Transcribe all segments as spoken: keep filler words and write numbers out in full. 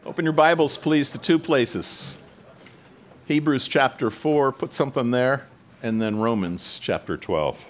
Open your Bibles, please, to two places. Hebrews chapter four, put something there, and then Romans chapter twelve.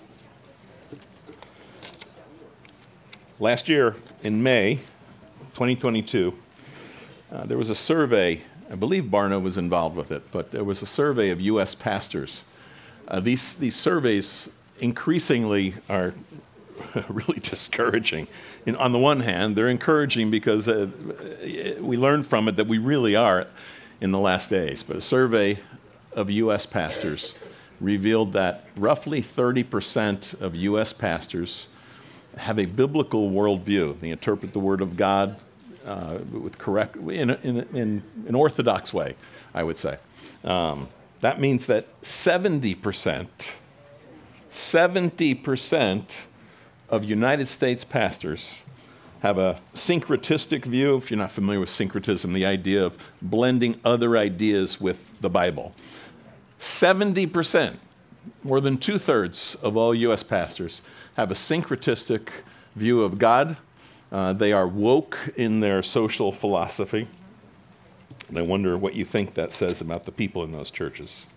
Last year, in May twenty twenty-two, uh, there was a survey. I believe Barna was involved with it, but there was a survey of U S pastors. Uh, these, these surveys increasingly are really discouraging. And on the one hand, they're encouraging because uh, we learned from it that we really are in the last days. But a survey of U S pastors revealed that roughly thirty percent of U S pastors have a biblical worldview. They interpret the Word of God uh, with correct, in, in, in an orthodox way, I would say. Um, that means that seventy percent, seventy percent of United States pastors have a syncretistic view. If you're not familiar with syncretism, the idea of blending other ideas with the Bible. seventy percent, more than two-thirds of all U S pastors have a syncretistic view of God. Uh, they are woke in their social philosophy. And I wonder what you think that says about the people in those churches.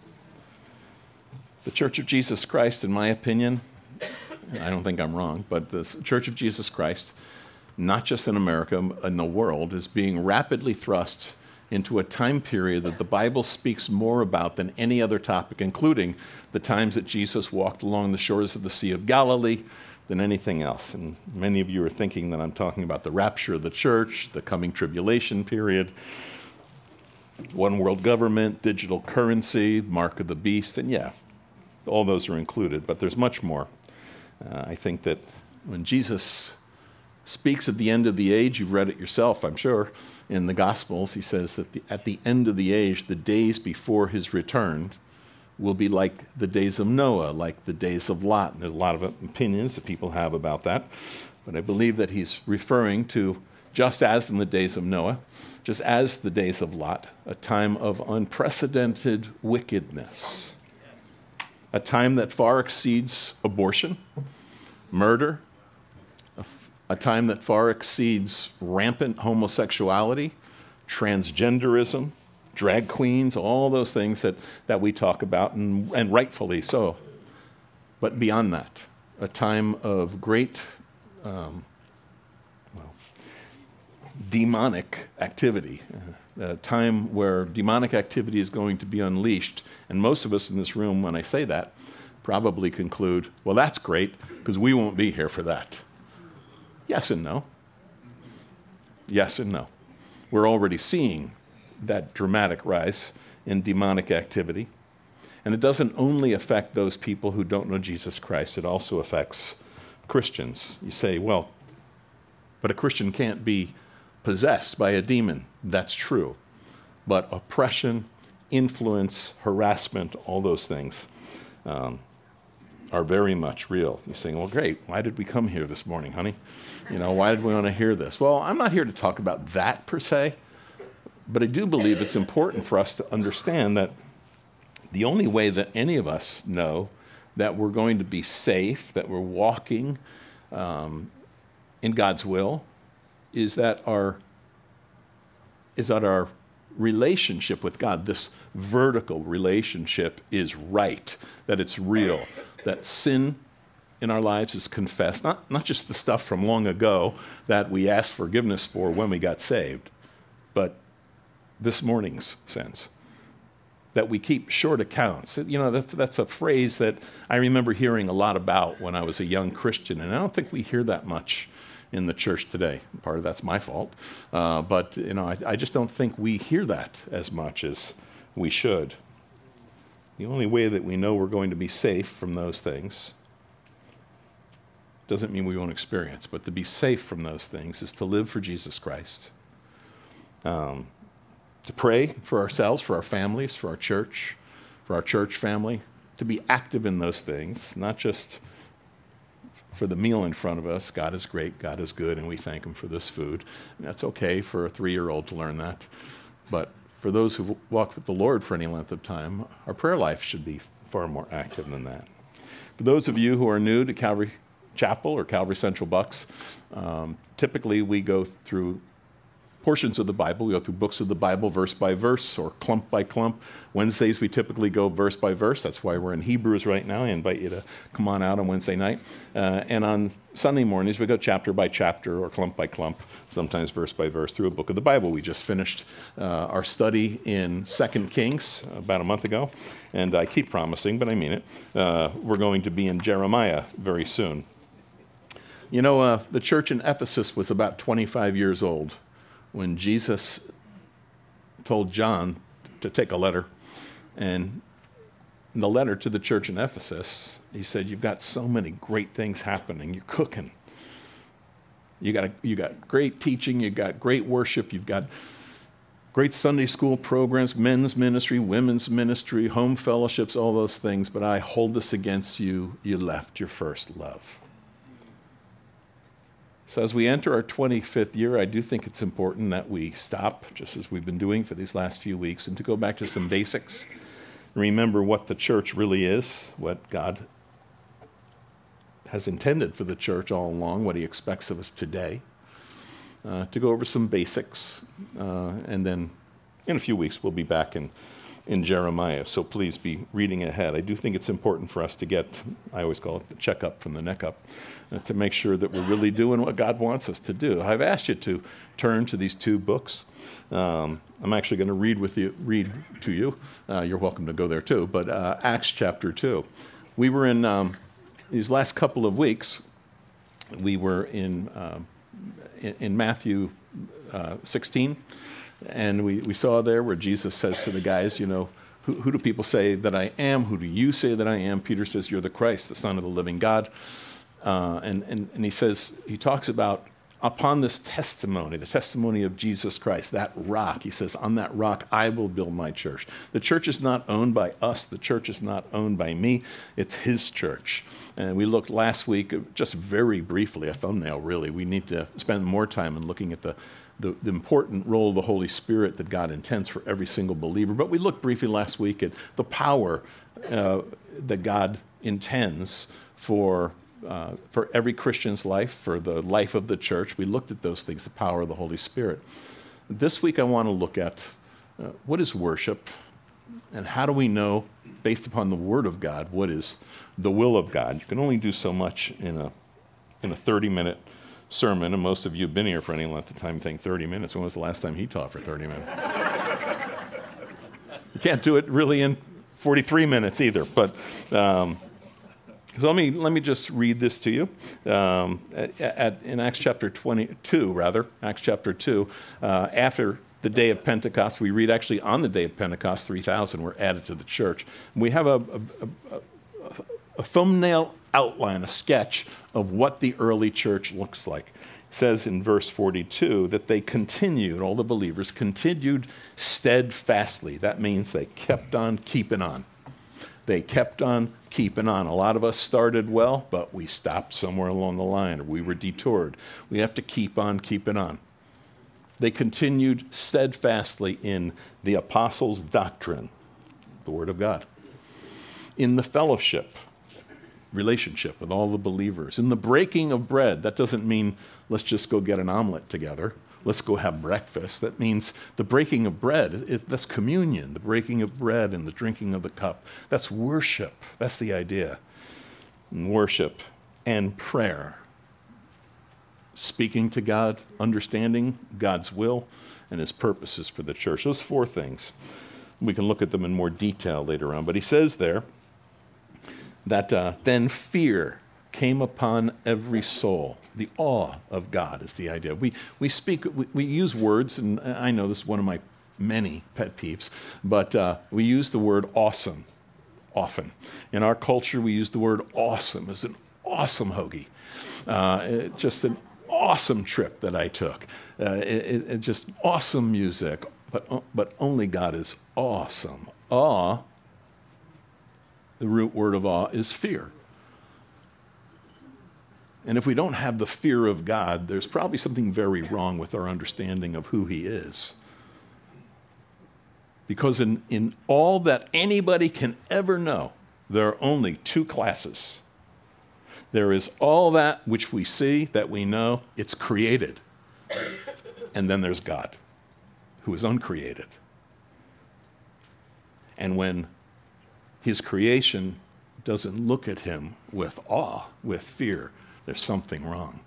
The Church of Jesus Christ, in my opinion, I don't think I'm wrong, but the Church of Jesus Christ, not just in America, in the world, is being rapidly thrust into a time period that the Bible speaks more about than any other topic, including the times that Jesus walked along the shores of the Sea of Galilee, than anything else. And many of you are thinking that I'm talking about the rapture of the church, the coming tribulation period, one world government, digital currency, mark of the beast, and yeah, all those are included, but there's much more. Uh, I think that when Jesus speaks at the end of the age, you've read it yourself, I'm sure, in the Gospels, he says that the, at the end of the age, the days before his return will be like the days of Noah, like the days of Lot. And there's a lot of opinions that people have about that, but I believe that he's referring to, just as in the days of Noah, just as the days of Lot, a time of unprecedented wickedness, a time that far exceeds abortion, murder, a, a time that far exceeds rampant homosexuality, transgenderism, drag queens, all those things that, that we talk about, and, and rightfully so. But beyond that, a time of great um, well, demonic activity, a time where demonic activity is going to be unleashed. And most of us in this room, when I say that, probably conclude, well, that's great, because we won't be here for that. Yes and no. Yes and no. We're already seeing that dramatic rise in demonic activity. And it doesn't only affect those people who don't know Jesus Christ, it also affects Christians. You say, well, but a Christian can't be possessed by a demon. That's true. But oppression, influence, harassment, all those things um, are very much real. You're saying, well, great, why did we come here this morning, honey? You know, why did we want to hear this? Well, I'm not here to talk about that per se, but I do believe it's important for us to understand that the only way that any of us know that we're going to be safe, that we're walking um, in God's will, is that our is that our relationship with God, this vertical relationship, is right, that it's real, that sin in our lives is confessed, not, not just the stuff from long ago that we asked forgiveness for when we got saved, but this morning's sins, that we keep short accounts. You know, that's, that's a phrase that I remember hearing a lot about when I was a young Christian, and I don't think we hear that much in the church today. Part of that's my fault, uh, but you know, I, I just don't think we hear that as much as we should. The only way that we know we're going to be safe from those things doesn't mean we won't experience, but to be safe from those things is to live for Jesus Christ, um, to pray for ourselves, for our families, for our church, for our church family, to be active in those things, not just for the meal in front of us. God is great, God is good, and we thank him for this food. And that's okay for a three-year-old to learn that. But for those who've walked with the Lord for any length of time, our prayer life should be far more active than that. For those of you who are new to Calvary Chapel or Calvary Central Bucks, um, typically we go through portions of the Bible. We go through books of the Bible verse by verse or clump by clump. Wednesdays, we typically go verse by verse. That's why we're in Hebrews right now. I invite you to come on out on Wednesday night. Uh, and on Sunday mornings, we go chapter by chapter or clump by clump, sometimes verse by verse, through a book of the Bible. We just finished uh, our study in Second Kings about a month ago. And I keep promising, but I mean it, uh, we're going to be in Jeremiah very soon. You know, uh, the church in Ephesus was about twenty-five years old when Jesus told John to take a letter. And in the letter to the church in Ephesus, he said, you've got so many great things happening. You're cooking. You got, a, you got great teaching. You got great worship. You've got great Sunday school programs, men's ministry, women's ministry, home fellowships, all those things. But I hold this against you. You left your first love. So as we enter our twenty-fifth year, I do think it's important that we stop, just as we've been doing for these last few weeks, and to go back to some basics. Remember what the church really is, what God has intended for the church all along, what he expects of us today. Uh, to go over some basics, uh, and then in a few weeks we'll be back in in Jeremiah, so please be reading ahead. I do think it's important for us to get, I always call it the checkup from the neck up, uh, to make sure that we're really doing what God wants us to do. I've asked you to turn to these two books. Um, I'm actually going to read with you, read to you. Uh, you're welcome to go there too, but uh, Acts chapter two. We were in, um, these last couple of weeks, we were in, uh, in, in Matthew uh, sixteen. And we, we saw there where Jesus says to the guys, you know, who, who do people say that I am? Who do you say that I am? Peter says, you're the Christ, the Son of the living God. Uh, and, and, and he says, he talks about upon this testimony, the testimony of Jesus Christ, that rock, he says, on that rock I will build my church. The church is not owned by us. The church is not owned by me. It's his church. And we looked last week, just very briefly, a thumbnail really. We need to spend more time in looking at the The, the important role of the Holy Spirit that God intends for every single believer. But we looked briefly last week at the power uh, that God intends for, uh, for every Christian's life, for the life of the church. We looked at those things, the power of the Holy Spirit. This week I want to look at uh, what is worship, and how do we know, based upon the Word of God, what is the will of God. You can only do so much in a in a thirty-minute sermon, and most of you have been here for any length of time, think thirty minutes. When was the last time he taught for thirty minutes? You can't do it really in forty-three minutes either. But um, so let me let me just read this to you. Um, at, at, in Acts chapter twenty-two, rather, Acts chapter two, uh, after the day of Pentecost, we read actually on the day of Pentecost, three thousand were added to the church. And we have a, a, a, a thumbnail outline, a sketch of what the early church looks like. It says in verse forty-two that they continued, all the believers continued steadfastly. That means they kept on keeping on. They kept on keeping on. A lot of us started well, but we stopped somewhere along the line, or we were detoured. We have to keep on keeping on. They continued steadfastly in the apostles' doctrine, the Word of God, in the fellowship, relationship with all the believers, in the breaking of bread. That doesn't mean let's just go get an omelet together. Let's go have breakfast. That means the breaking of bread. It, that's communion, the breaking of bread and the drinking of the cup. That's worship. That's the idea. And worship and prayer. Speaking to God, understanding God's will and his purposes for the church. Those four things. We can look at them in more detail later on. But he says there that uh, then fear came upon every soul. The awe of God is the idea. We we speak, we, we use words, and I know this is one of my many pet peeves, but uh, we use the word awesome often. In our culture, we use the word awesome as an awesome hoagie. Uh, it, just an awesome trip that I took. Uh, it, it just awesome music, but, but only God is awesome. Awe, the root word of awe, is fear. And if we don't have the fear of God, there's probably something very wrong with our understanding of who he is. Because in, in all that anybody can ever know, there are only two classes. There is all that which we see, that we know, it's created. And then there's God, who is uncreated. And when his creation doesn't look at him with awe, with fear, there's something wrong.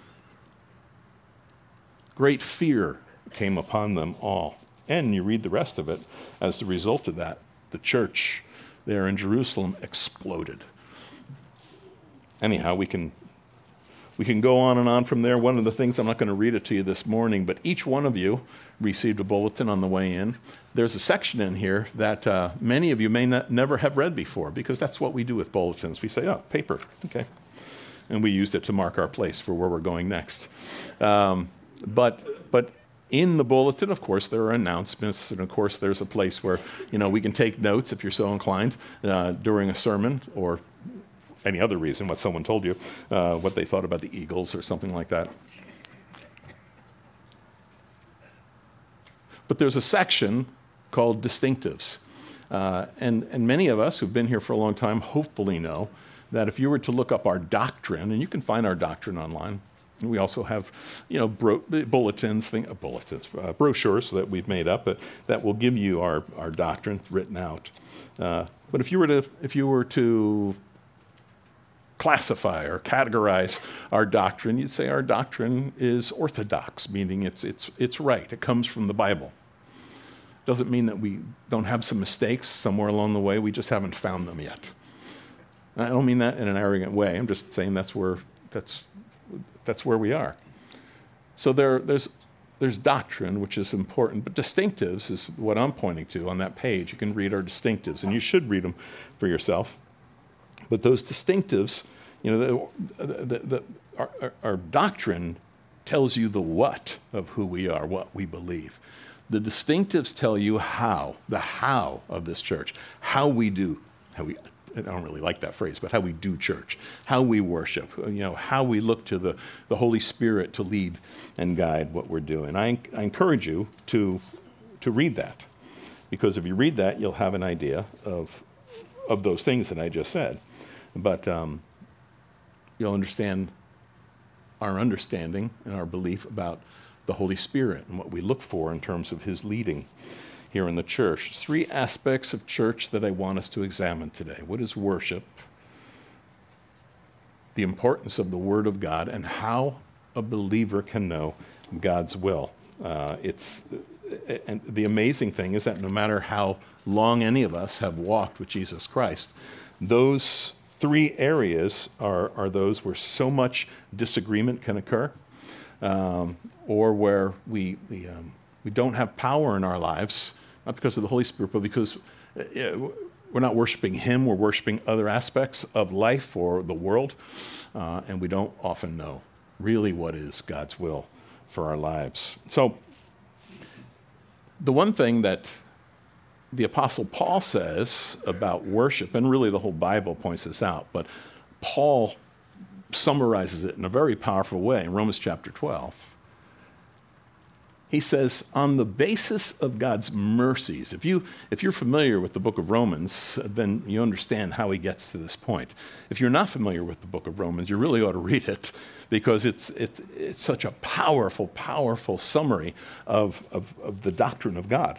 Great fear came upon them all. And you read the rest of it. As a result of that, the church there in Jerusalem exploded. Anyhow, we can we can go on and on from there. One of the things, I'm not going to read it to you this morning, but each one of you received a bulletin on the way in. There's a section in here that uh, many of you may not, never have read before, because that's what we do with bulletins. We say, oh, paper, okay. And we used it to mark our place for where we're going next. Um, but but in the bulletin, of course, there are announcements, and of course, there's a place where, you know, we can take notes if you're so inclined uh, during a sermon or any other reason, what someone told you, uh, what they thought about the Eagles or something like that. But there's a section called distinctives. Uh, and, and many of us who've been here for a long time hopefully know that if you were to look up our doctrine, and you can find our doctrine online, and we also have, you know, bro- bulletins, thing, uh, bulletins, uh, brochures that we've made up uh, that will give you our, our doctrine written out. Uh, but if you were to, if you were to classify or categorize our doctrine, you'd say our doctrine is orthodox, meaning it's it's it's right. It comes from the Bible. Doesn't mean that we don't have some mistakes somewhere along the way. We just haven't found them yet. I don't mean that in an arrogant way. I'm just saying that's where that's that's where we are. So there there's there's doctrine, which is important, but distinctives is what I'm pointing to on that page. You can read our distinctives, and you should read them for yourself. But those distinctives, you know, the, the, the, our, our, our doctrine tells you the what of who we are, what we believe. The distinctives tell you how, the how of this church, how we do, how we, I don't really like that phrase, but how we do church, how we worship, you know, how we look to the, the Holy Spirit to lead and guide what we're doing. I, I encourage you to, to read that, because if you read that, you'll have an idea of, of those things that I just said. But um, you'll understand our understanding and our belief about the Holy Spirit and what we look for in terms of his leading here in the church. Three aspects of church that I want us to examine today. What is worship? The importance of the Word of God, and how a believer can know God's will. Uh, it's and the amazing thing is that no matter how long any of us have walked with Jesus Christ, those three areas are, are those where so much disagreement can occur, um, or where we we, um, we don't have power in our lives, not because of the Holy Spirit, but because we're not worshiping him, we're worshiping other aspects of life or the world, uh, and we don't often know really what is God's will for our lives. So the one thing that the Apostle Paul says about worship, and really the whole Bible points this out, but Paul summarizes it in a very powerful way in Romans chapter twelve. He says, on the basis of God's mercies, if, you, if you're familiar with the book of Romans, then you understand how he gets to this point. If you're not familiar with the book of Romans, you really ought to read it, because it's, it, it's such a powerful, powerful summary of, of, of the doctrine of God.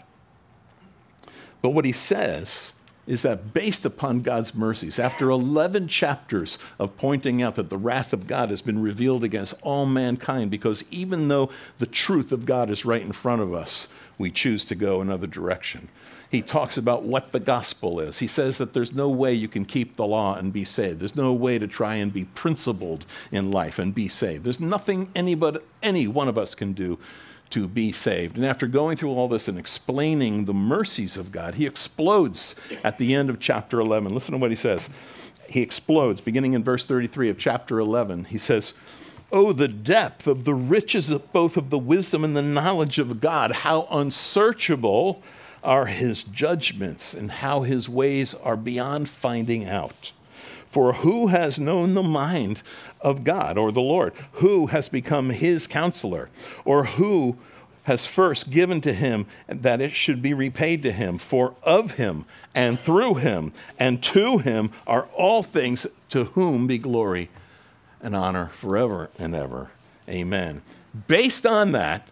But what he says is that based upon God's mercies, after eleven chapters of pointing out that the wrath of God has been revealed against all mankind, because even though the truth of God is right in front of us, we choose to go another direction. He talks about what the gospel is. He says that there's no way you can keep the law and be saved. There's no way to try and be principled in life and be saved. There's nothing anybody, any one of us can do to be saved. And after going through all this and explaining the mercies of God, he explodes at the end of chapter eleven. Listen to what he says. He explodes, beginning in verse thirty-three of chapter eleven. He says, "Oh, the depth of the riches of both of the wisdom and the knowledge of God, how unsearchable are his judgments, and how his ways are beyond finding out. For who has known the mind of God, or the Lord? Who has become his counselor? Or who has first given to him that it should be repaid to him? For of him and through him and to him are all things, to whom be glory and honor forever and ever. Amen." Based on that,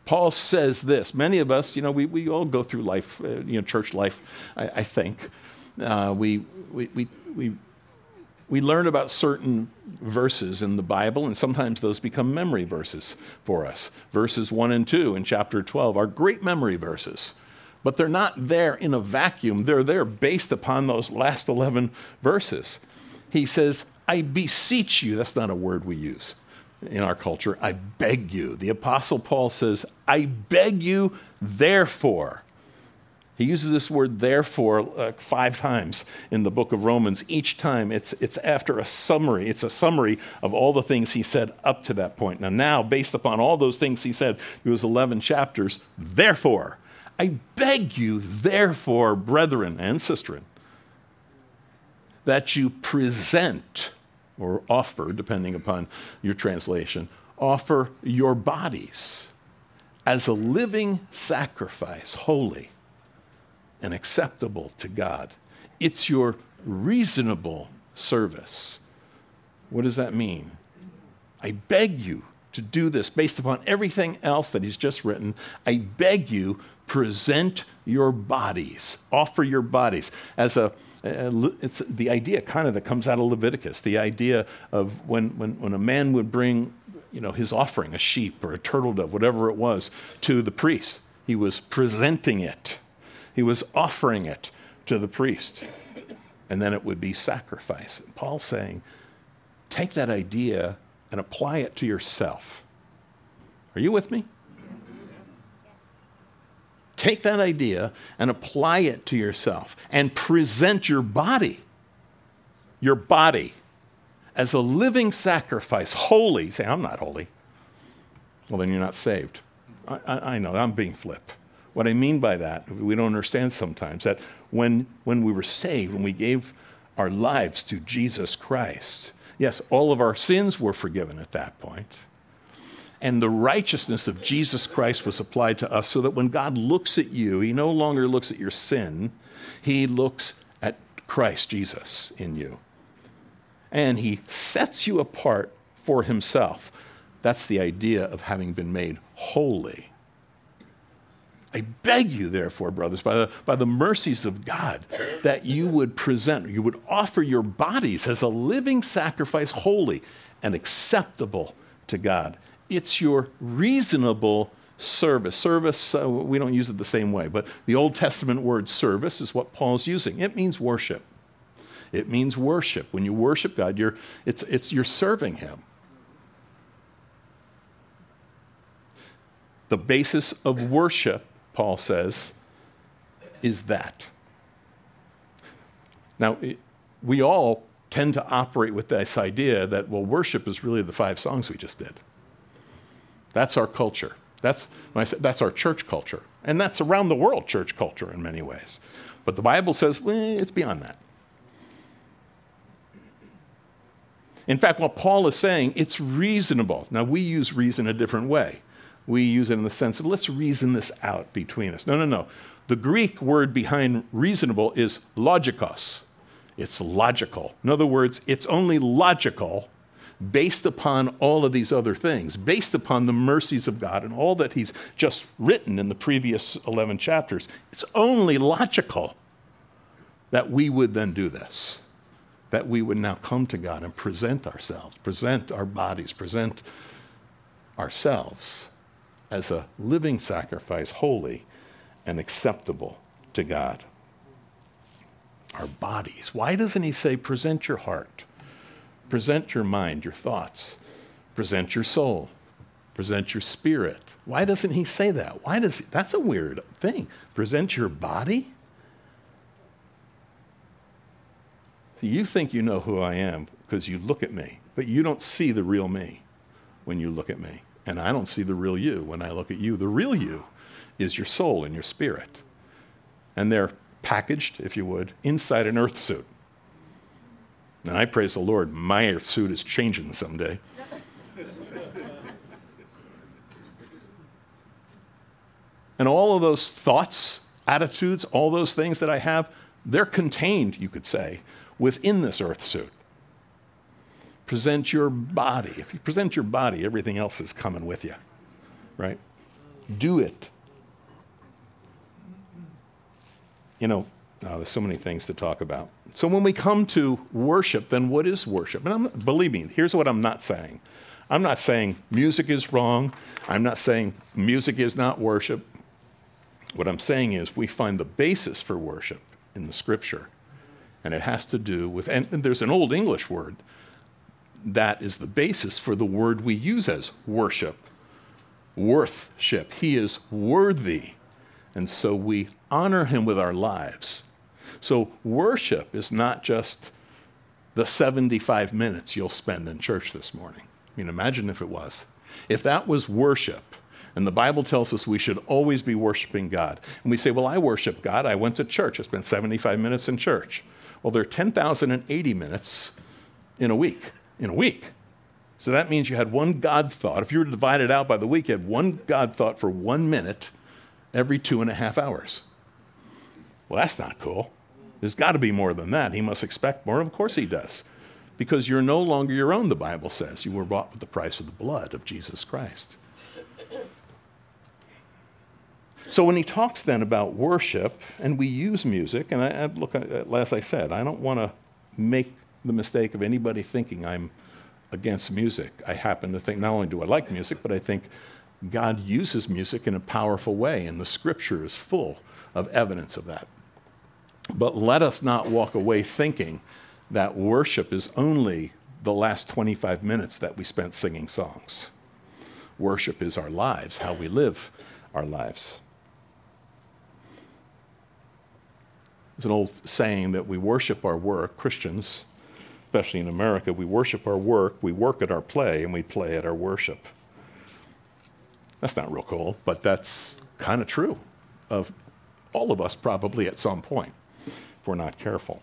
Paul says this. Many of us, you know, we, we all go through life, uh, you know, church life, I, I think. Uh, we, we, we, we, we learn about certain verses in the Bible, and sometimes those become memory verses for us. Verses one and two in chapter twelve are great memory verses, but they're not there in a vacuum. They're there based upon those last eleven verses. He says, I beseech you. That's not a word we use in our culture. I beg you. The Apostle Paul says, I beg you, therefore. He uses this word therefore uh, five times in the book of Romans. Each time it's, it's after a summary. It's a summary of all the things he said up to that point. Now, now, based upon all those things he said through his eleven chapters, therefore, I beg you, therefore, brethren and sistren, that you present, or offer, depending upon your translation, offer your bodies as a living sacrifice, holy and acceptable to God. It's your reasonable service. What does that mean? I beg you to do this based upon everything else that he's just written. I beg you, present your bodies, offer your bodies as a Uh, it's the idea kind of that comes out of Leviticus, the idea of when, when, when a man would bring, you know, his offering, a sheep or a turtle dove, whatever it was, to the priest. He was presenting it. He was offering it to the priest. And then it would be sacrifice. And Paul's saying, take that idea and apply it to yourself. Are you with me? Take that idea and apply it to yourself and present your body, your body, as a living sacrifice, holy. Say, I'm not holy. Well, then you're not saved. I, I, I know, I'm being flip. What I mean by that, we don't understand sometimes, that when, when we were saved, when we gave our lives to Jesus Christ, yes, all of our sins were forgiven at that point. And the righteousness of Jesus Christ was applied to us so that when God looks at you, he no longer looks at your sin. He looks at Christ Jesus in you. And he sets you apart for himself. That's the idea of having been made holy. I beg you, therefore, brothers, by the, by the mercies of God, that you would present, you would offer your bodies as a living sacrifice, holy and acceptable to God. It's your reasonable service. Service, uh, we don't use it the same way, but the Old Testament word service is what Paul's using. It means worship. It means worship. When you worship God, you're, it's, it's, you're serving him. The basis of worship, Paul says, is that. Now, it, we all tend to operate with this idea that, well, worship is really the five songs we just did. That's our culture. That's, when I say, that's our church culture. And that's around the world church culture in many ways. But the Bible says, well, it's beyond that. In fact, what Paul is saying, it's reasonable. Now, we use reason a different way. We use it in the sense of, let's reason this out between us. No, no, no. The Greek word behind reasonable is logikos. It's logical. In other words, it's only logical based upon all of these other things, based upon the mercies of God and all that he's just written in the previous eleven chapters. It's only logical that we would then do this, that we would now come to God and present ourselves, present our bodies, present ourselves as a living sacrifice, holy and acceptable to God. Our bodies. Why doesn't he say, present your heart? Present your mind, your thoughts. Present your soul. Present your spirit. Why doesn't he say that? Why does he? That's a weird thing. Present your body? See, you think you know who I am because you look at me, but you don't see the real me when you look at me. And I don't see the real you when I look at you. The real you is your soul and your spirit. And they're packaged, if you would, inside an earth suit. And I praise the Lord, my earth suit is changing someday. And all of those thoughts, attitudes, all those things that I have, they're contained, you could say, within this earth suit. Present your body. If you present your body, everything else is coming with you, right? Do it. You know, oh, there's so many things to talk about. So when we come to worship, then what is worship? And I'm, believe me, here's what I'm not saying. I'm not saying music is wrong. I'm not saying music is not worship. What I'm saying is we find the basis for worship in the Scripture. And it has to do with, and, and there's an old English word that is the basis for the word we use as worship. Worthship. He is worthy. And so we honor him with our lives. So worship is not just the seventy-five minutes you'll spend in church this morning. I mean, imagine if it was. If that was worship, and the Bible tells us we should always be worshiping God, and we say, well, I worship God. I went to church. I spent seventy-five minutes in church. Well, there are ten thousand eighty minutes in a week. In a week. So that means you had one God thought. If you were to divide it out by the week, you had one God thought for one minute every two and a half hours. Well, that's not cool. There's got to be more than that. He must expect more. Of course he does. Because you're no longer your own, the Bible says. You were bought with the price of the blood of Jesus Christ. So when he talks then about worship, and we use music, and I, I look, as I said, I don't want to make the mistake of anybody thinking I'm against music. I happen to think not only do I like music, but I think God uses music in a powerful way, and the Scripture is full of evidence of that. But let us not walk away thinking that worship is only the last twenty-five minutes that we spent singing songs. Worship is our lives, how we live our lives. There's an old saying that we worship our work, Christians, especially in America, we worship our work, we work at our play, and we play at our worship. That's not real cool, but that's kind of true of all of us probably at some point, if we're not careful.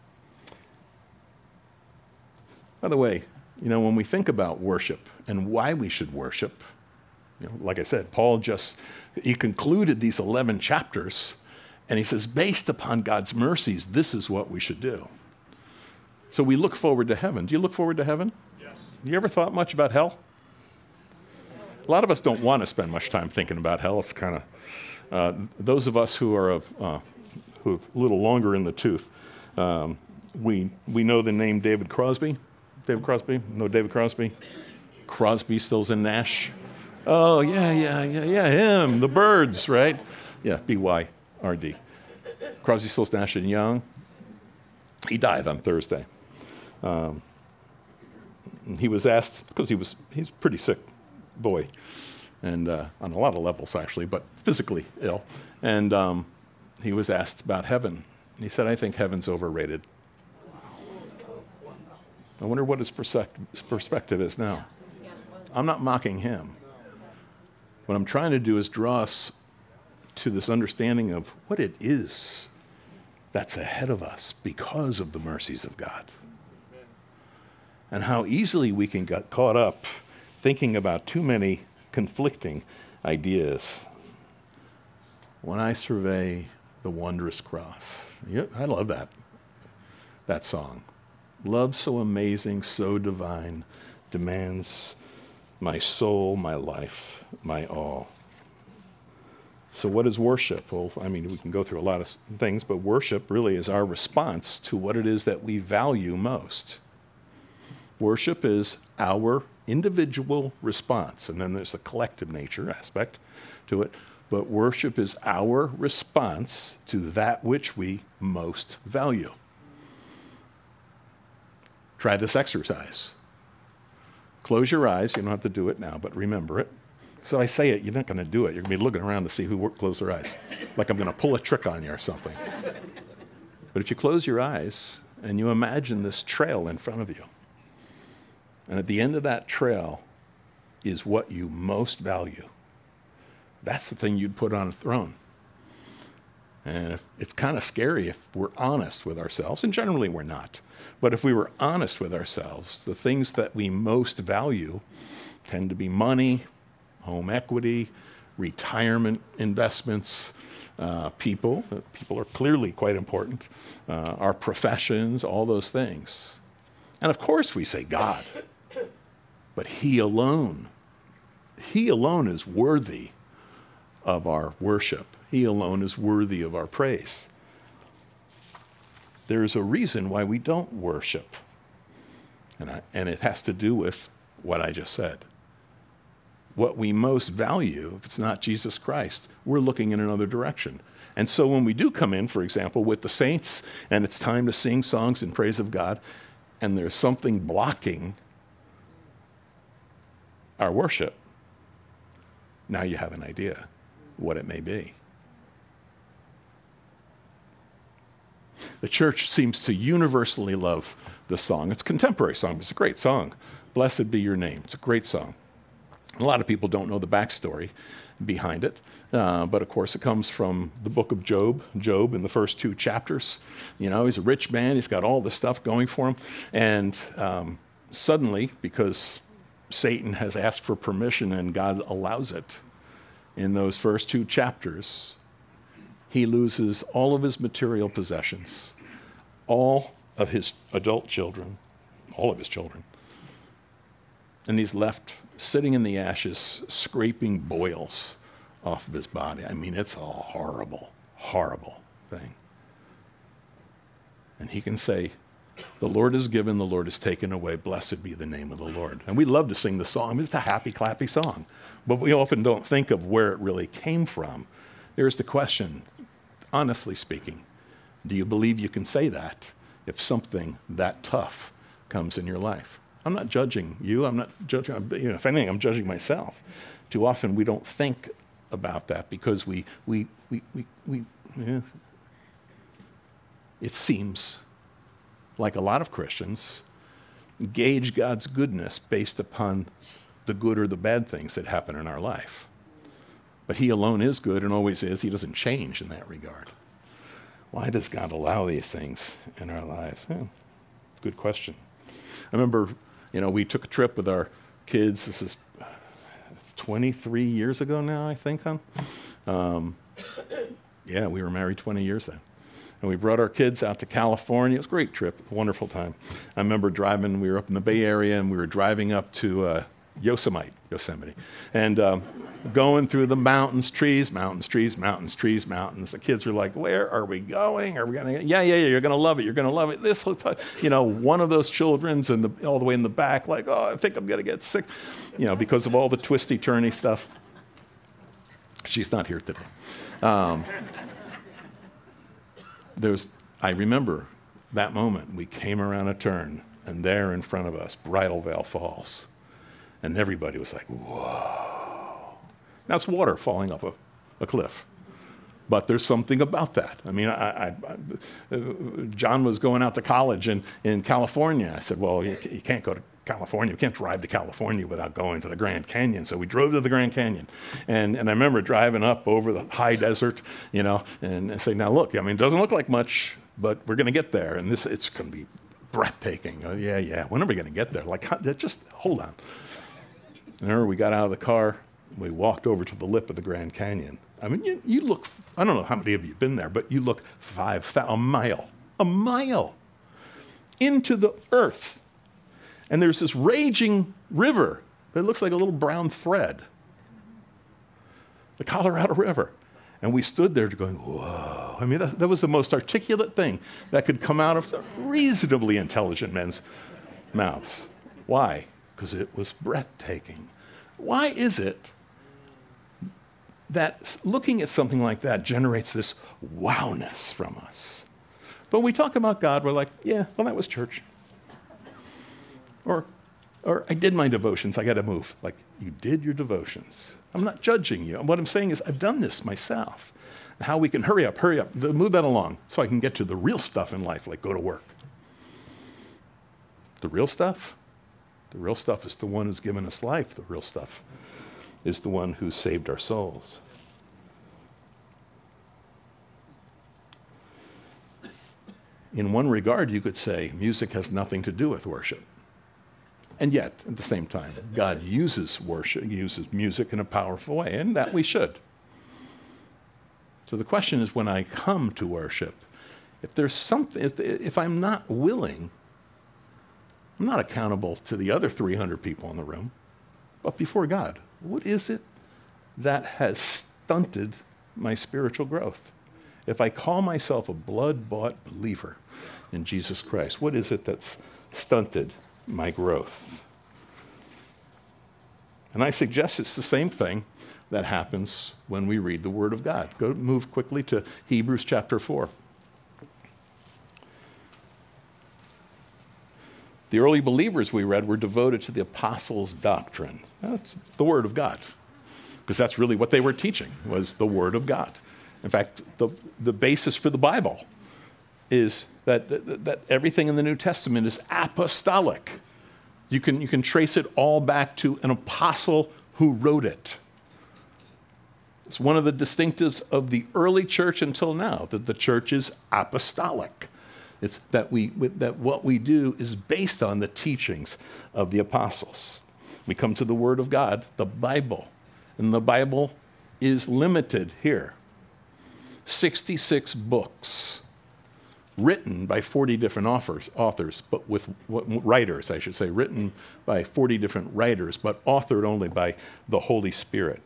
By the way, you know, when we think about worship and why we should worship, you know, like I said, Paul just, he concluded these eleven chapters, and he says, based upon God's mercies, this is what we should do. So we look forward to heaven. Do you look forward to heaven? Yes. You ever thought much about hell? A lot of us don't want to spend much time thinking about hell. It's kind of, uh, those of us who are of, uh, who are a little longer in the tooth, um, we we know the name David Crosby. David Crosby? No, David Crosby? Crosby, Stills, and Nash. Oh, yeah, yeah, yeah, yeah, him, the Birds, right? Yeah, B Y R D. Crosby, Stills, Nash, and Young. He died on Thursday. Um, he was asked, because he was he's a pretty sick boy, and uh, on a lot of levels, actually, but physically ill. And um, he was asked about heaven. And he said, I think heaven's overrated. I wonder what his perspective is now. I'm not mocking him. What I'm trying to do is draw us to this understanding of what it is that's ahead of us because of the mercies of God. And how easily we can get caught up thinking about too many conflicting ideas. When I survey the wondrous cross. I love that, that song. Love so amazing, so divine, demands my soul, my life, my all. So what is worship? Well, I mean, we can go through a lot of things, but worship really is our response to what it is that we value most. Worship is our individual response, and then there's a collective nature aspect to it, but worship is our response to that which we most value. Try this exercise. Close your eyes. You don't have to do it now, but remember it. So I say it, you're not going to do it. You're going to be looking around to see who closed their eyes, like I'm going to pull a trick on you or something. But if you close your eyes and you imagine this trail in front of you, and at the end of that trail is what you most value, that's the thing you'd put on a throne. And if, it's kind of scary if we're honest with ourselves, and generally we're not. But if we were honest with ourselves, the things that we most value tend to be money, home equity, retirement investments, uh, people. People are clearly quite important. Uh, our professions, all those things. And of course we say God, but he alone, he alone is worthy of our worship. He alone is worthy of our praise. There is a reason why we don't worship. And, I, and it has to do with what I just said. What we most value, if it's not Jesus Christ, we're looking in another direction. And so when we do come in, for example, with the saints, and it's time to sing songs in praise of God, and there's something blocking our worship, now you have an idea what it may be. The church seems to universally love the song. It's a contemporary song. It's a great song. Blessed be your name. It's a great song. A lot of people don't know the backstory behind it, uh, but of course it comes from the book of Job. Job in the first two chapters. You know, he's a rich man. He's got all this stuff going for him. And um, suddenly, because Satan has asked for permission and God allows it, in those first two chapters, he loses all of his material possessions, all of his adult children, all of his children. And he's left sitting in the ashes, scraping boils off of his body. I mean, it's a horrible, horrible thing. And he can say, the Lord is given, the Lord is taken away, blessed be the name of the Lord. And we love to sing the song. It's a happy, clappy song. But we often don't think of where it really came from. There's the question, honestly speaking, do you believe you can say that if something that tough comes in your life? I'm not judging you. I'm not judging, you know, if anything, I'm judging myself. Too often we don't think about that because we, we, we, we, we yeah. It seems like a lot of Christians gauge God's goodness based upon the good or the bad things that happen in our life. But he alone is good and always is. He doesn't change in that regard. Why does God allow these things in our lives? Yeah, good question. I remember, you know, we took a trip with our kids. This is twenty-three years ago now, I think, huh? Um, yeah, we were married twenty years then. And we brought our kids out to California. It was a great trip, wonderful time. I remember driving, we were up in the Bay Area, and we were driving up to uh, Yosemite, Yosemite, and um, going through the mountains, trees, mountains, trees, mountains, trees, mountains. The kids were like, where are we going? Are we going to, yeah, yeah, yeah, you're going to love it. You're going to love it. This, you know, one of those children's in the, all the way in the back, like, oh, I think I'm going to get sick, you know, because of all the twisty, turny stuff. She's not here today. Um, There's, I remember that moment. We came around a turn, and there in front of us, Bridal Veil Falls. And everybody was like, whoa. Now it's water falling off a, a cliff. But there's something about that. I mean, I, I, I, John was going out to college in, in California. I said, well, you, you can't go to California. You can't drive to California without going to the Grand Canyon. So we drove to the Grand Canyon. And, and I remember driving up over the high desert, you know, and, and saying, now look, I mean, it doesn't look like much, but we're going to get there. And this, it's going to be breathtaking. Oh, yeah, yeah. When are we going to get there? Like, just hold on. I remember we got out of the car. We walked over to the lip of the Grand Canyon. I mean, you, you look, I don't know how many of you have been there, but you look five, a mile, a mile into the earth. And there's this raging river that looks like a little brown thread. The Colorado River. And we stood there going, whoa. I mean, that, that was the most articulate thing that could come out of reasonably intelligent men's mouths. Why? Because it was breathtaking. Why is it that looking at something like that generates this wowness from us? But when we talk about God, we're like, yeah, well, that was church. Or, or I did my devotions, I got to move. Like, you did your devotions. I'm not judging you. What I'm saying is I've done this myself. And how we can hurry up, hurry up, move that along so I can get to the real stuff in life, like go to work. The real stuff? The real stuff is the one who's given us life. The real stuff is the one who saved our souls. In one regard, you could say music has nothing to do with worship. And yet, at the same time, God uses worship, uses music in a powerful way, and that we should. So the question is, when I come to worship, if there's something, if, if I'm not willing, I'm not accountable to the other three hundred people in the room, but before God, what is it that has stunted my spiritual growth? If I call myself a blood-bought believer in Jesus Christ, what is it that's stunted my growth? And I suggest it's the same thing that happens when we read the Word of God. Go move quickly to Hebrews chapter four. The early believers we read were devoted to the apostles' doctrine. That's the Word of God, because that's really what they were teaching, was the Word of God. In fact, the, the basis for the Bible is that, that, that everything in the New Testament is apostolic. You can, you can trace it all back to an apostle who wrote it. It's one of the distinctives of the early church until now, that the church is apostolic. It's that we that what we do is based on the teachings of the apostles. We come to the Word of God, the Bible, and the Bible is limited here. sixty-six books written by forty different authors, authors, but with writers, I should say, written by forty different writers, but authored only by the Holy Spirit.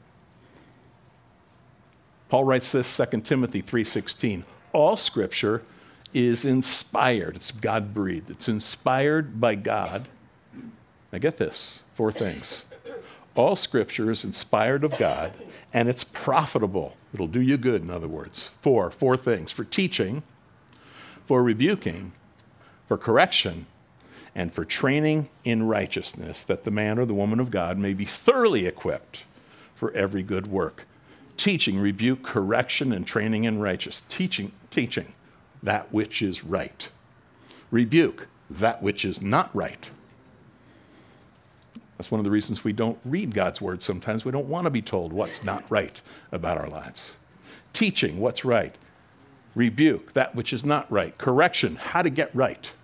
Paul writes this, Second Timothy three sixteen, all Scripture is inspired. It's God-breathed. It's inspired by God. Now get this, four things. All Scripture is inspired of God, and it's profitable. It'll do you good, in other words. Four, four things. For teaching, for rebuking, for correction, and for training in righteousness, that the man or the woman of God may be thoroughly equipped for every good work. Teaching, rebuke, correction, and training in righteousness. Teaching, teaching. That which is right. Rebuke that which is not right. That's one of the reasons we don't read God's word sometimes. We don't want to be told what's not right about our lives. Teaching what's right. Rebuke that which is not right. Correction, how to get right.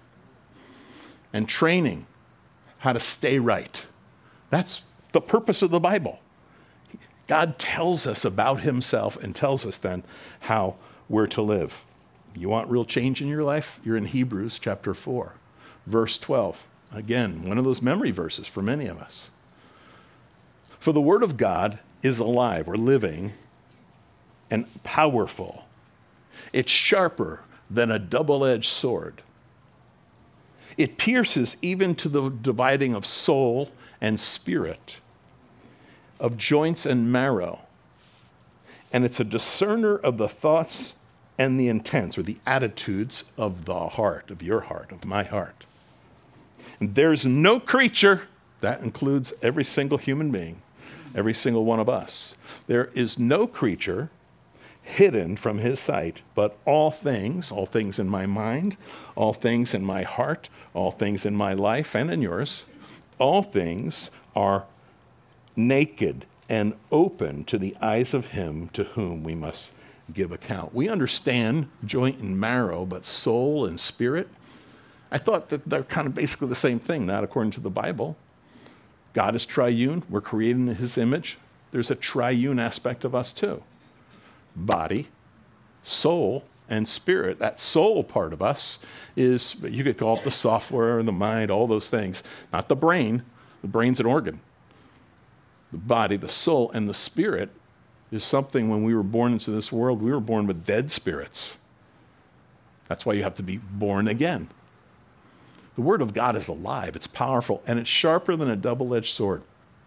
And training, how to stay right. That's the purpose of the Bible. God tells us about himself and tells us then how we're to live. You want real change in your life? You're in Hebrews chapter four, verse twelve. Again, one of those memory verses for many of us. For the word of God is alive or living and powerful. It's sharper than a double-edged sword. It pierces even to the dividing of soul and spirit, of joints and marrow. And it's a discerner of the thoughts and the intents, or the attitudes of the heart, of your heart, of my heart. And there's no creature, that includes every single human being, every single one of us. There is no creature hidden from his sight, but all things, all things in my mind, all things in my heart, all things in my life and in yours, all things are naked and open to the eyes of him to whom we must give account. We understand joint and marrow, but soul and spirit, I thought that they're kind of basically the same thing, not according to the Bible. God is triune. We're created in his image. There's a triune aspect of us too. Body, soul, and spirit. That soul part of us is, you could call it the software and the mind, all those things. Not the brain. The brain's an organ. The body, the soul, and the spirit is something. When we were born into this world, we were born with dead spirits. That's why you have to be born again. The word of God is alive, it's powerful, and it's sharper than a double-edged sword.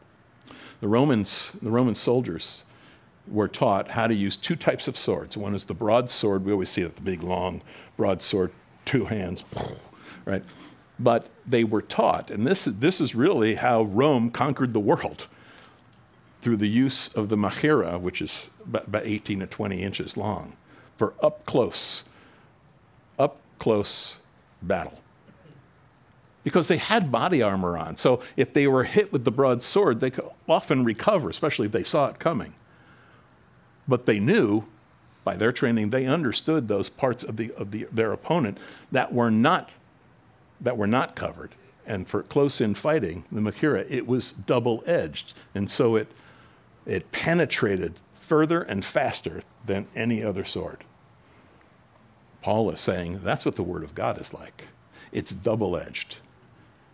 The Romans, the Roman soldiers were taught how to use two types of swords. One is the broadsword. We always see it, the big, long broadsword, two hands, right? But they were taught, and this, this is really how Rome conquered the world, through the use of the machaira, which is about eighteen to twenty inches long, for up close, up close battle. Because they had body armor on. So if they were hit with the broadsword, they could often recover, especially if they saw it coming. But they knew, by their training, they understood those parts of the of the their opponent that were not that were not covered. And for close-in fighting, the machaira, it was double-edged, and so it it penetrated further and faster than any other sword. Paul is saying that's what the Word of God is like. It's double-edged.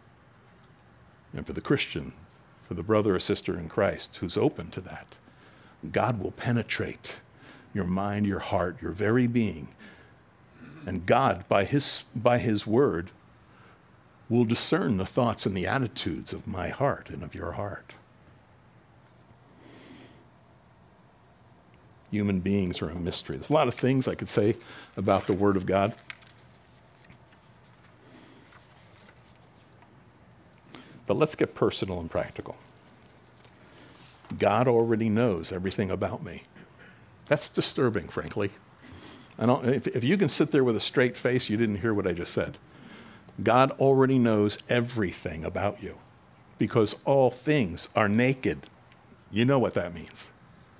And for the Christian, for the brother or sister in Christ who's open to that, God will penetrate your mind, your heart, your very being. And God, by his, by his word, will discern the thoughts and the attitudes of my heart and of your heart. Human beings are a mystery. There's a lot of things I could say about the Word of God. But let's get personal and practical. God already knows everything about me. That's disturbing, frankly. I don't, if, if you can sit there with a straight face, you didn't hear what I just said. God already knows everything about you because all things are naked. You know what that means.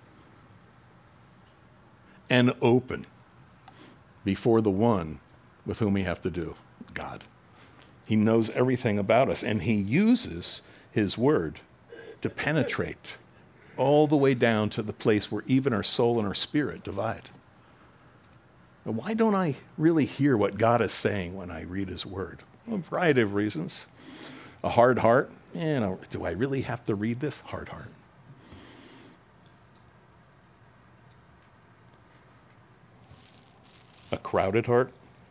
And open before the one with whom we have to do, God. He knows everything about us, and he uses his word to penetrate all the way down to the place where even our soul and our spirit divide. Now, why don't I really hear what God is saying when I read his word? Well, a variety of reasons. A hard heart. You know, do I really have to read this? Hard heart. A crowded heart.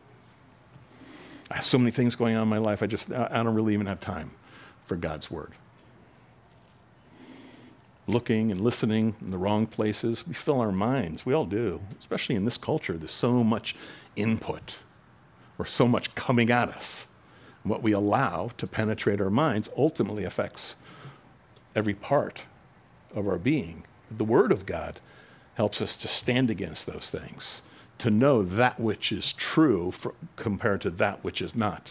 I have so many things going on in my life, I just, I don't really even have time for God's word. Looking and listening in the wrong places, we fill our minds, we all do, especially in this culture, there's so much input, or so much coming at us. And what we allow to penetrate our minds ultimately affects every part of our being. The word of God helps us to stand against those things, to know that which is true for, compared to that which is not.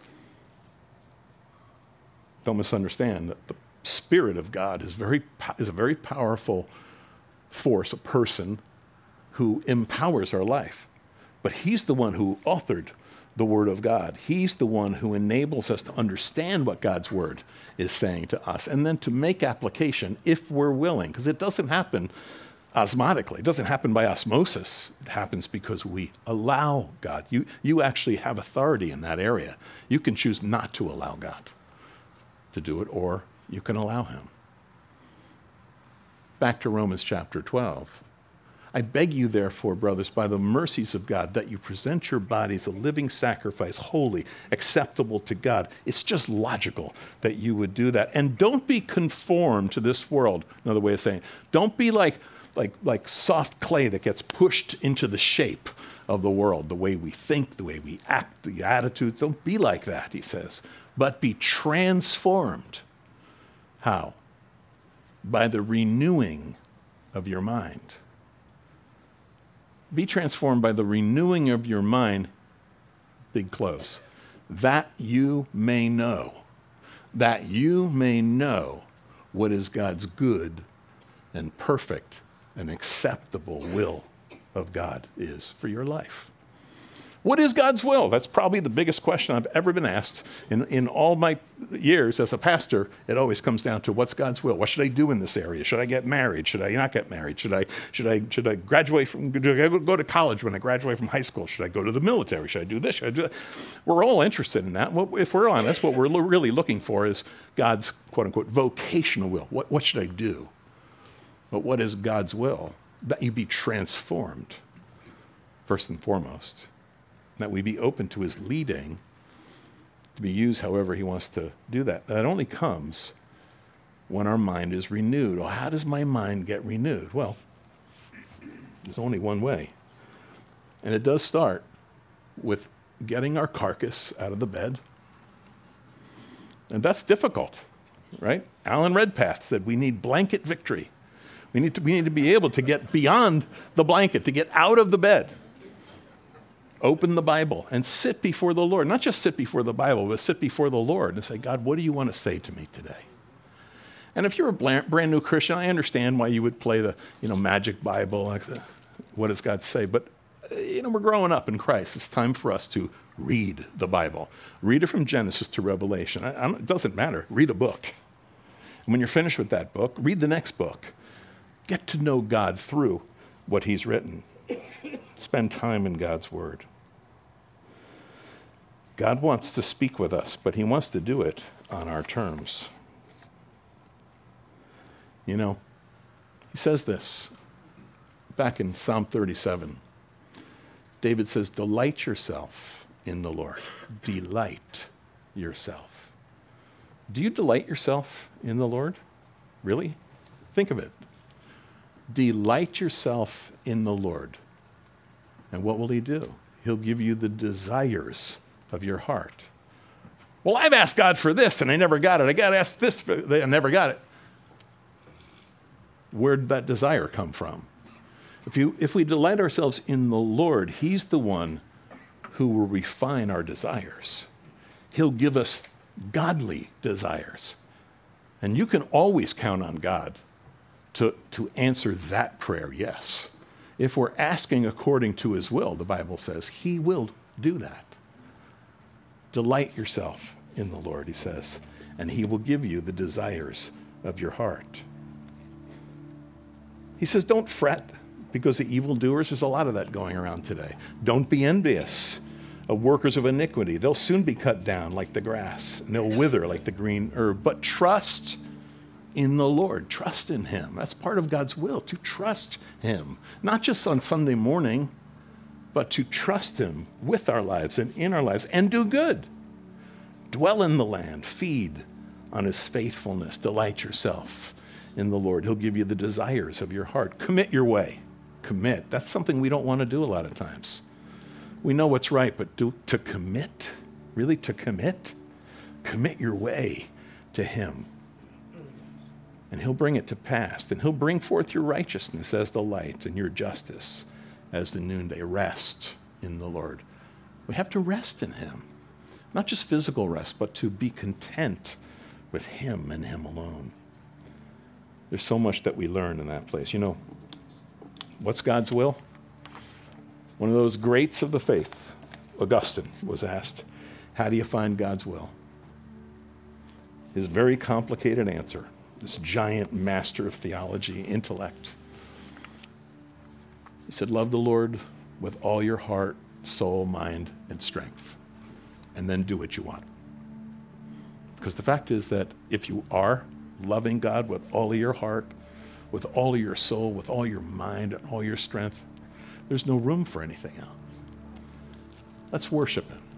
Don't misunderstand that the Spirit of God is very is a very powerful force, a person who empowers our life. But he's the one who authored the Word of God. He's the one who enables us to understand what God's Word is saying to us and then to make application if we're willing, because it doesn't happen osmotically. It doesn't happen by osmosis. It happens because we allow God. You, you actually have authority in that area. You can choose not to allow God to do it, or you can allow him. Back to Romans chapter twelve. I beg you, therefore, brothers, by the mercies of God, that you present your bodies a living sacrifice, holy, acceptable to God. It's just logical that you would do that. And don't be conformed to this world. Another way of saying, don't be like Like, like soft clay that gets pushed into the shape of the world, the way we think, the way we act, the attitudes. Don't be like that, he says, but be transformed. How? By the renewing of your mind. Be transformed by the renewing of your mind, big close, that you may know, that you may know what is God's good and perfect and acceptable will of God is for your life. What is God's will? That's probably the biggest question I've ever been asked. In, in all my years as a pastor, it always comes down to what's God's will? What should I do in this area? Should I get married? Should I not get married? Should I, should I, should I graduate from, should I go to college when I graduate from high school? Should I go to the military? Should I do this? Should I do that? We're all interested in that. If we're honest, what we're really looking for is God's quote unquote vocational will. What, what should I do? But what is God's will? That you be transformed, first and foremost. That we be open to his leading to be used however he wants to do that. That only comes when our mind is renewed. Well, how does my mind get renewed? Well, there's only one way. And it does start with getting our carcass out of the bed. And that's difficult, right? Alan Redpath said we need blanket victory. We need to, we need to be able to get beyond the blanket, to get out of the bed. Open the Bible and sit before the Lord. Not just sit before the Bible, but sit before the Lord and say, God, what do you want to say to me today? And if you're a brand new Christian, I understand why you would play the, you know, magic Bible, like the, what does God say? But, you know, we're growing up in Christ. It's time for us to read the Bible. Read it from Genesis to Revelation. I, I it doesn't matter. Read a book. And when you're finished with that book, read the next book. Get to know God through what he's written. Spend time in God's word. God wants to speak with us, but he wants to do it on our terms. You know, He says this back in Psalm thirty-seven. David says, delight yourself in the Lord. Delight yourself. Do you delight yourself in the Lord? Really? Think of it. Delight yourself in the Lord. And what will he do? He'll give you the desires of your heart. Well, I've asked God for this and I never got it. I got to ask this, for, I never got it. Where'd that desire come from? If, you, if we delight ourselves in the Lord, he's the one who will refine our desires. He'll give us godly desires. And you can always count on God to, to answer that prayer, yes. If we're asking according to his will, the Bible says, he will do that. Delight yourself in the Lord, he says, and he will give you the desires of your heart. He says, don't fret because of evildoers. There's a lot of that going around today. Don't be envious of workers of iniquity. They'll soon be cut down like the grass, and they'll wither like the green herb. But trust in the Lord. Trust in him. That's part of God's will, to trust him. Not just on Sunday morning, but to trust him with our lives and in our lives and do good. Dwell in the land. Feed on his faithfulness. Delight yourself in the Lord. He'll give you the desires of your heart. Commit your way. Commit. That's something we don't want to do a lot of times. We know what's right, but do, to commit, really to commit, commit your way to him. And he'll bring it to pass. And he'll bring forth your righteousness as the light and your justice as the noonday. Rest in the Lord. We have to rest in him. Not just physical rest, but to be content with him and him alone. There's so much that we learn in that place. You know, what's God's will? One of those greats of the faith, Augustine, was asked, how do you find God's will? His very complicated answer, this giant master of theology, intellect, he said, love the Lord with all your heart, soul, mind, and strength, and then do what you want. Because the fact is that if you are loving God with all of your heart, with all of your soul, with all your mind, and all your strength, there's no room for anything else. Let's worship him.